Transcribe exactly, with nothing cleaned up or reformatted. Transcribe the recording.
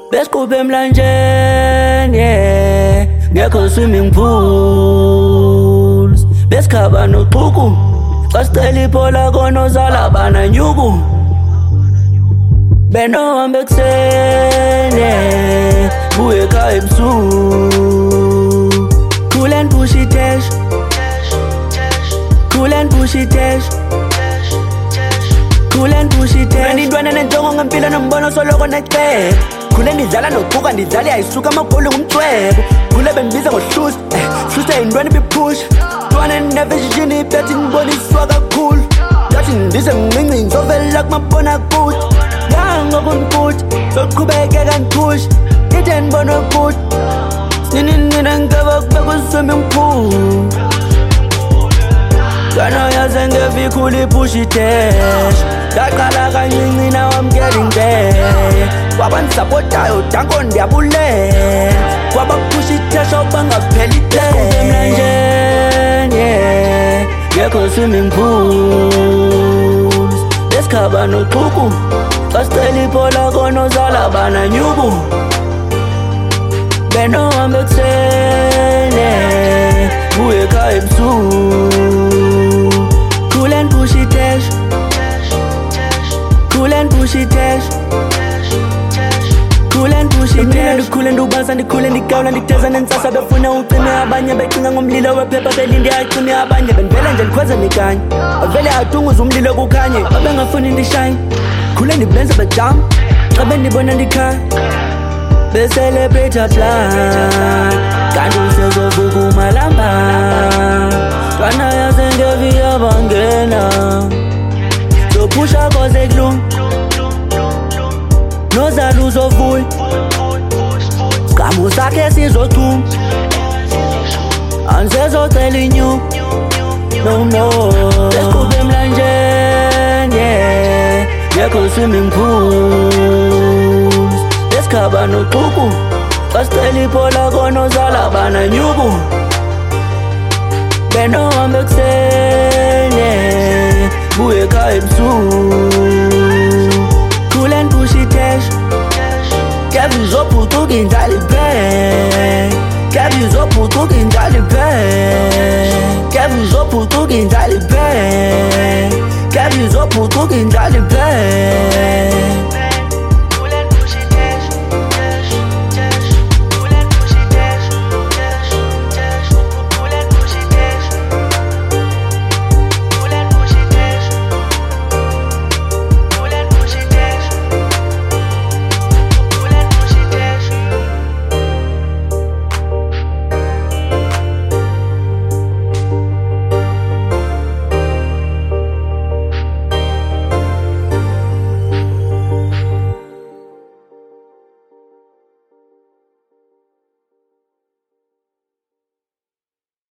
Besikhuphe emlanjeni, yeah, ngekho swimming pools. Besikhaba noxhuku, xa sicela iphola konozala bananyuku. Benohambe ekuseni, buye ekhaya ebusuku. Cool and pushy dash, cool and pushy dash, cool and pushy dash. Ndidwana nenjongo ngempilo nombono soloko neceba. Khule ndidlala noquka ndidlala yayisuka amagoli ngumcwebo. Khule bendibiza ngohlusa, hlusa yintwana ibiphusha. Ntwana ndinevishini iphethe ndiboniswa kakhulu. Ndathi ndize mncinci ndizovela kumabonakude. Yangoku ndikude, soqhubekeka ndiphusha. Ndide ndibone kude, nini nina ngiceba kube ku-swimming pool. Kana yaze ngevi ikhula ipusha idash. Ndaqala kancinci now I'm getting there. Kwabandisapotayo danko ndiyabulela. Kwabapusha idash awubangapheli idash. Emlanjeni, yeah, ngekho swimming pools. Besikhaba noxhuku, xa sicela iphola konozala bananyuku. Benohambe ekuseni, buye ekhaya ebusuku. Cool and pushy dash, cool and pushy dash, cool and pushy dash. Ndikhule ndubasa ndikhule ndigawula nditeza nentsasa. Befuna ucime abanye becinga ngomlilo wephepha belinde acime abanye. Bendivele nje ndikhweze mikanye, avele atunguze umlilo kukhanye. Babengafuni ndishine, khule ndibenza bejam xa bendibona ndikhaya. Becelebrate plan, kanti usezovuka umalamba. Ntwana yaze ngevi yabangena, zopusha koze kulunga, nozala uzovuya. Siqamu sakhe sizochuma, angisezocela inyuku, no no. Besikhuphe emlanjeni, yeah, ngekho swimming pools. Besikhaba noxhuku, xa sicela iphola konozala bananyuku. Benohambe ekuseni, buye ekhaya ebusuku. Cool and pushy dash, kepha uzophucuka indlala iphele. Kepha uzophucuka indlala iphele. Kepha uzophucuka indlala